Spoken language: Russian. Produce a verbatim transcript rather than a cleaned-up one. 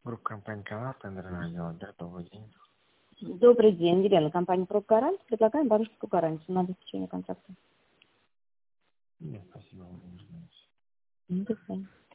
Группа компании «Канал», тендер радио. Да, добрый день. Добрый день, Елена, компания «Прогарант». Предлагаем бабушку гарантию на обеспечение контракта. Нет, спасибо. Вы не знаете. До свидания.